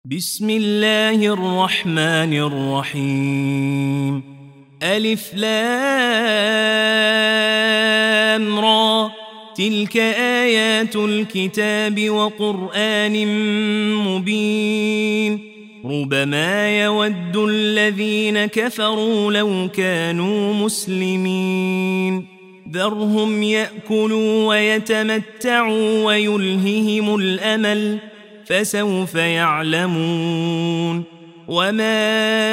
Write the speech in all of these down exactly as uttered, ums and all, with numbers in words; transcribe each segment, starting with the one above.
بسم الله الرحمن الرحيم. ألف لام را، تلك آيات الكتاب وقرآن مبين. ربما يود الذين كفروا لو كانوا مسلمين. ذرهم يأكلوا ويتمتعوا ويلههم الأمل، فسوف يعلمون. وما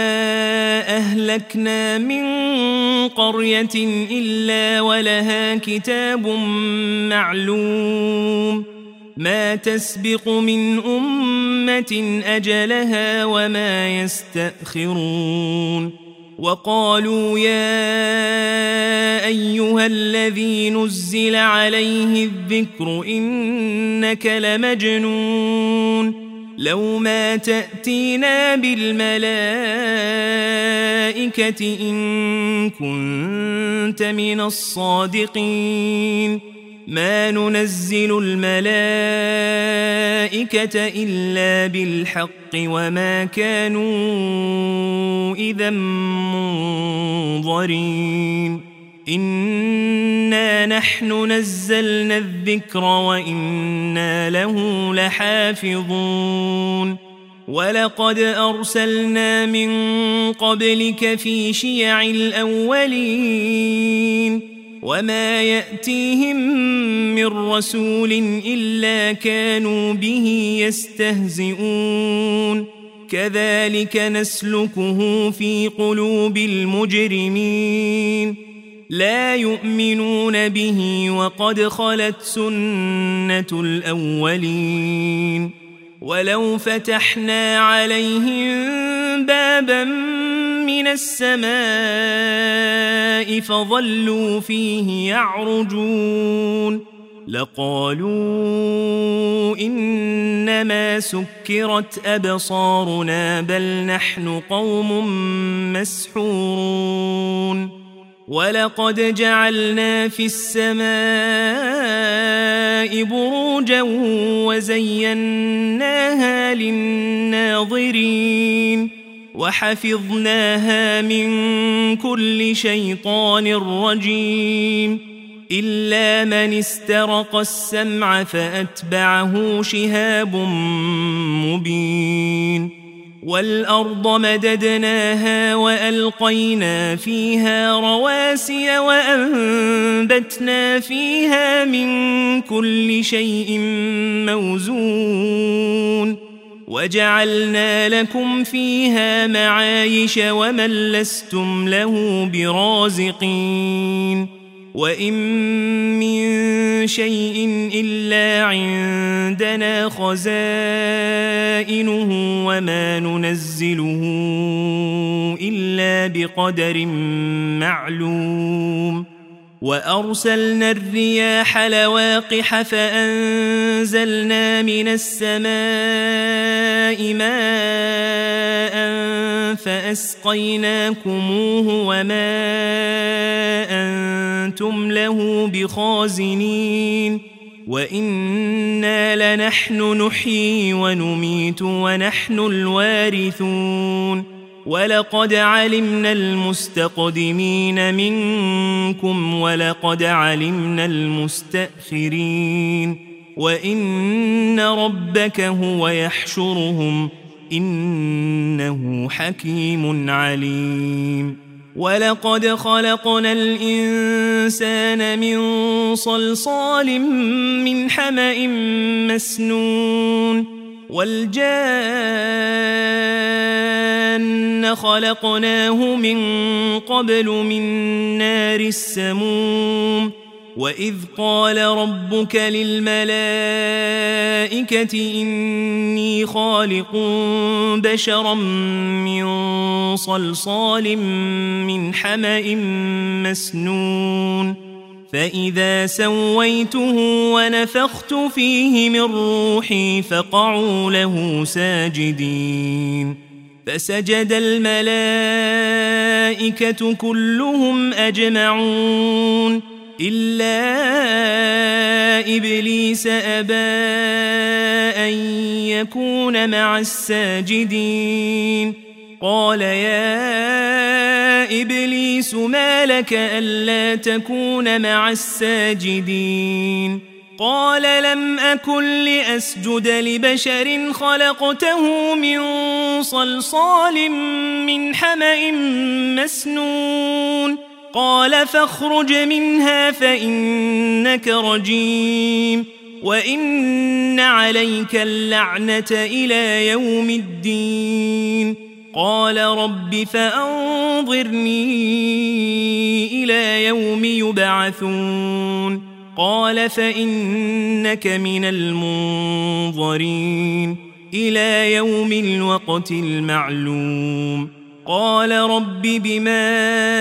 أهلكنا من قرية إلا ولها كتاب معلوم، ما تسبق من أمة أجلها وما يستأخرون. وقالوا يا أيها الذي نزل عليه الذكر إنك لمجنون، لو ما تأتينا بالملائكة إن كنت من الصادقين. ما ننزل الملائكة إلا بالحق وما كانوا إذا منظرين. إنا نحن نزلنا الذكر وإنا له لحافظون. ولقد أرسلنا من قبلك في شيع الأولين، وما يأتيهم من رسول إلا كانوا به يستهزئون. كذلك نسلكه في قلوب المجرمين، لا يؤمنون به وقد خلت سنة الأولين. ولو فتحنا عليهم بابا من السماء فظلوا فيه يعرجون لقالوا إنما سكرت أبصارنا بل نحن قوم مسحورون. ولقد جعلنا في السماء بروجا وزيناها للناظرين، وحفظناها من كل شيطان رجيم إلا من استرق السمع فأتبعه شهاب مبين. والأرض مددناها وألقينا فيها رواسي وأنبتنا فيها من كل شيء موزون، وجعلنا لكم فيها معايش ومن لستم له برازقين. وإن من شيء إلا عندنا خزائنه وما ننزله إلا بقدر معلوم. وأرسلنا الرياح لواقح فأنزلنا من السماء ماء فأسقيناكموه وما أنتم له بخازنين. وإنا لنحن نحيي ونميت ونحن الوارثون. ولقد علمنا المستقدمين منكم ولقد علمنا المستأخرين، وإن ربك هو يحشرهم إنه حكيم عليم. ولقد خلقنا الإنسان من صلصال من حمأ مسنون، والجان خلقناه من قبل من نار السموم. وإذ قال ربك للملائكة إني خالق بشرا من صلصال من حمأ مسنون، فإذا سويته ونفخت فيه من روحي فقعوا له ساجدين. فسجد الملائكة كلهم أجمعون إلا إبليس أبى أن يكون مع الساجدين قال يا إبليس ما لك ألا تكون مع الساجدين قال لم أكن لأسجد لبشر خلقته من صلصال من حمأ مسنون قال فاخرج منها فإنك رجيم وإن عليك اللعنة إلى يوم الدين قال رب فأنظرني إلى يوم يبعثون قال فإنك من المنظرين إلى يوم الوقت المعلوم قال رب بما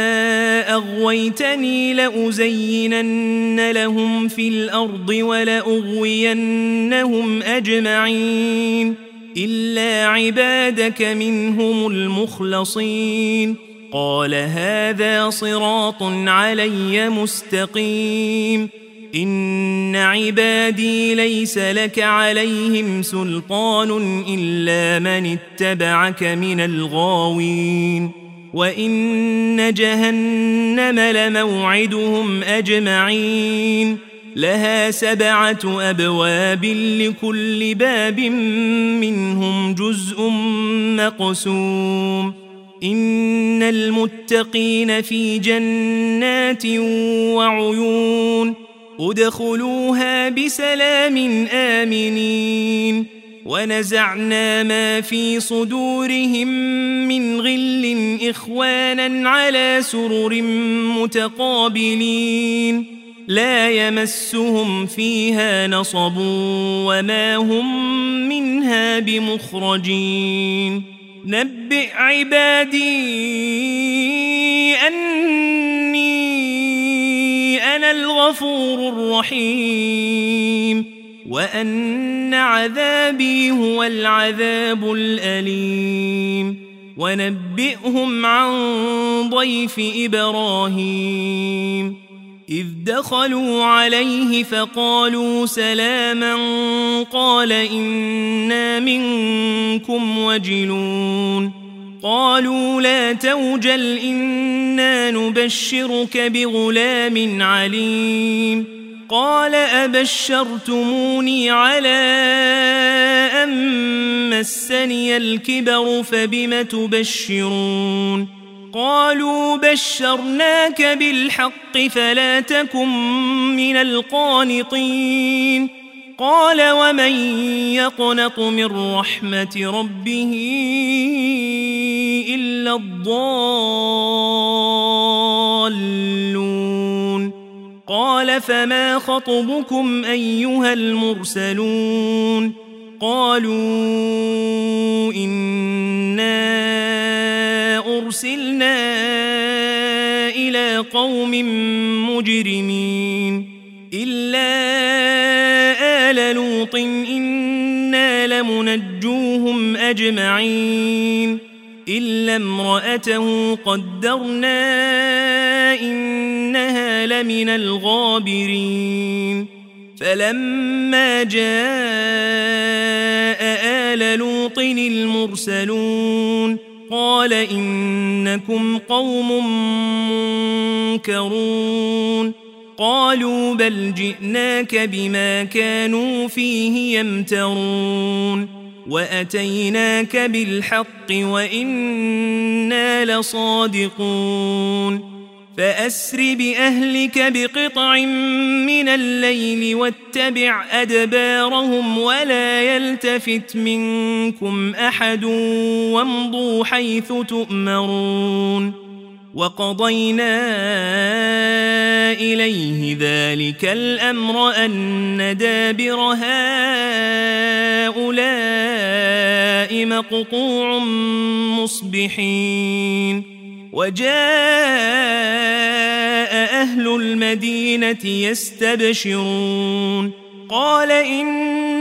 أغويتني لأزينن لهم في الأرض ولأغوينهم أجمعين إلا عبادك منهم المخلصين قال هذا صراط علي مستقيم إن عبادي ليس لك عليهم سلطان إلا من اتبعك من الغاوين وإن جهنم لموعدهم أجمعين لها سبعة أبواب لكل باب منهم جزء مقسوم إن المتقين في جنات وعيون ادخلوها بسلام آمنين ونزعنا ما في صدورهم من غل إخوانا على سرر متقابلين لا يمسهم فيها نصب وما هم منها بمخرجين نبئ عبادي أني أنا الغفور الرحيم وأن عذابي هو العذاب الأليم ونبئهم عن ضيف إبراهيم إذ دخلوا عليه فقالوا سلاما قال إنا منكم وجلون قالوا لا توجل إنا نبشرك بغلام عليم قال أبشرتموني على أن مسني الكبر فبم تبشرون قالوا بشرناك بالحق فلا تكن من القانطين قال ومن يقنط من رحمة ربه إلا الضالون قال فما خطبكم أيها المرسلون قالوا إنا أرسلنا إلى قوم مجرمين إلا آل لوط إنا لمنجوهم أجمعين إلا امرأته قدرنا إنها لمن الغابرين فلما جاء آل لوط المرسلون قال إنكم قوم منكرون قالوا بل جئناك بما كانوا فيه يمترون وأتيناك بالحق وإنا لصادقون فأسر بأهلك بقطع من الليل واتبع أدبارهم ولا يلتفت منكم أحد وامضوا حيث تؤمرون وقضينا إليه ذلك الأمر أن دابر هؤلاء مقطوع مصبحين وجاء أهل المدينة يستبشرون قال إن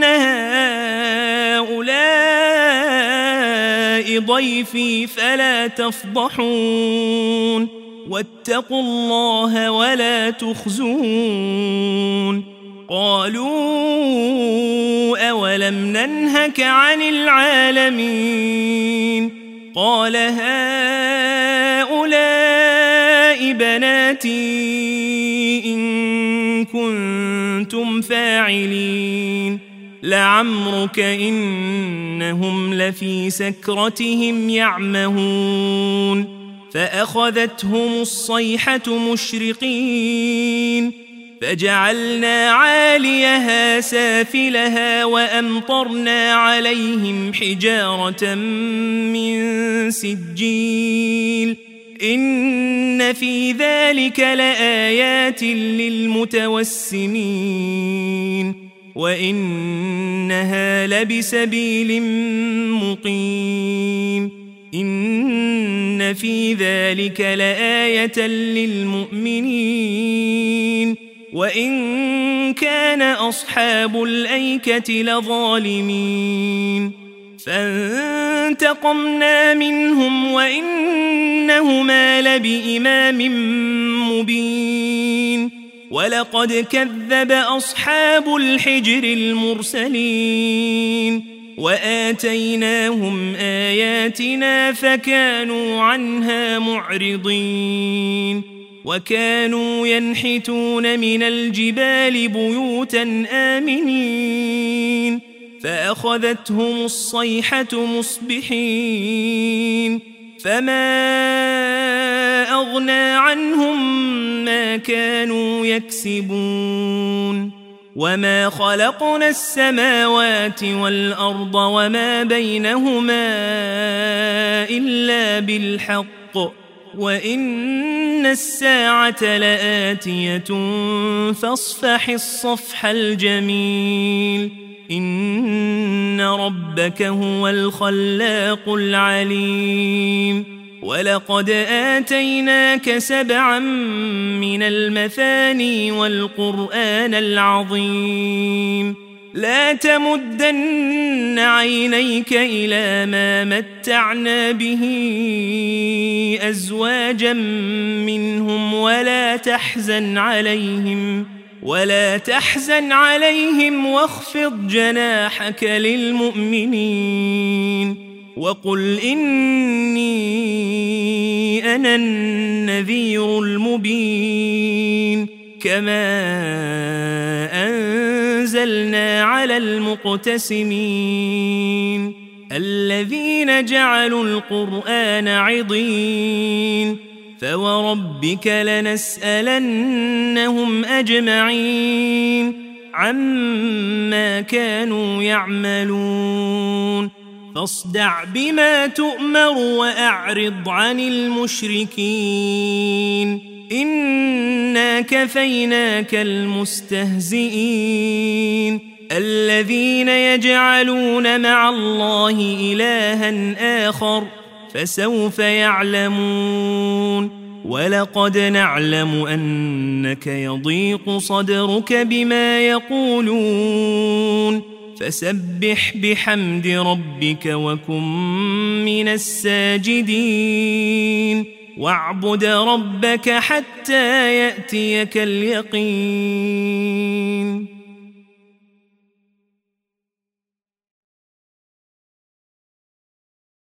هؤلاء ضيفي فلا تفضحون واتقوا الله ولا تخزون قالوا أولم ننهك عن العالمين قال هؤلاء بناتي إن كنتم فاعلين لعمرك إنهم لفي سكرتهم يعمهون فأخذتهم الصيحة مشرقين فجعلنا عاليها سافلها وأمطرنا عليهم حجارة من سجيل إن في ذلك لآيات للمتوسمين وإنها لبسبيل مقيم إن في ذلك لآية للمؤمنين وإن كان أصحاب الأيكة لظالمين فانتقمنا منهم وإنهما لبإمام مبين ولقد كذب أصحاب الحجر المرسلين وآتيناهم آياتنا فكانوا عنها معرضين وكانوا ينحتون من الجبال بيوتا آمنين فأخذتهم الصيحة مصبحين فما أغنى عنهم ما كانوا يكسبون وما خلقنا السماوات والأرض وما بينهما إلا بالحق وإن الساعة لآتية فاصفح الصفح الجميل إن ربك هو الخلاق العليم ولقد آتيناك سبعا من المثاني والقرآن العظيم لا تمدن عينيك إلى ما متعنا به أزواجا منهم ولا تحزن عليهم ولا تحزن عليهم واخفض جناحك للمؤمنين وقل إني أنا النذير المبين كما أنزلنا على المقتسمين الذين جعلوا القرآن عضين فوربك لنسألنهم أجمعين عما كانوا يعملون فاصدع بما تؤمر وأعرض عن المشركين إنا كفيناك المستهزئين الذين يجعلون مع الله إلها آخر فسوف يعلمون ولقد نعلم أنك يضيق صدرك بما يقولون فسبح بحمد ربك وكن من الساجدين واعبد ربك حتى يأتيك اليقين